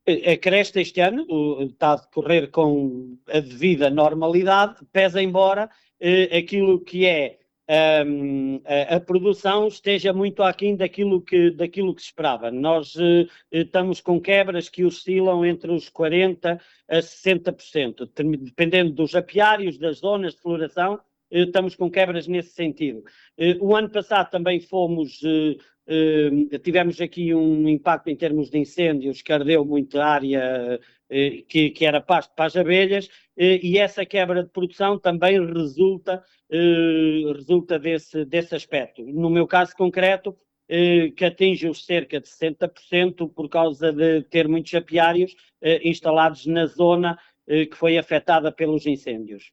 A Cresta este ano está a decorrer com a devida normalidade, pese embora aquilo que é a produção esteja muito aquém daquilo que se esperava. Nós estamos com quebras que oscilam entre os 40% a 60%, dependendo dos apiários, das zonas de floração, estamos com quebras nesse sentido. O ano passado também tivemos aqui um impacto em termos de incêndios que ardeu muita área que era pasto para as abelhas, e essa quebra de produção também resulta desse aspecto. No meu caso concreto, que atinge os cerca de 60% por causa de ter muitos apiários instalados na zona que foi afetada pelos incêndios.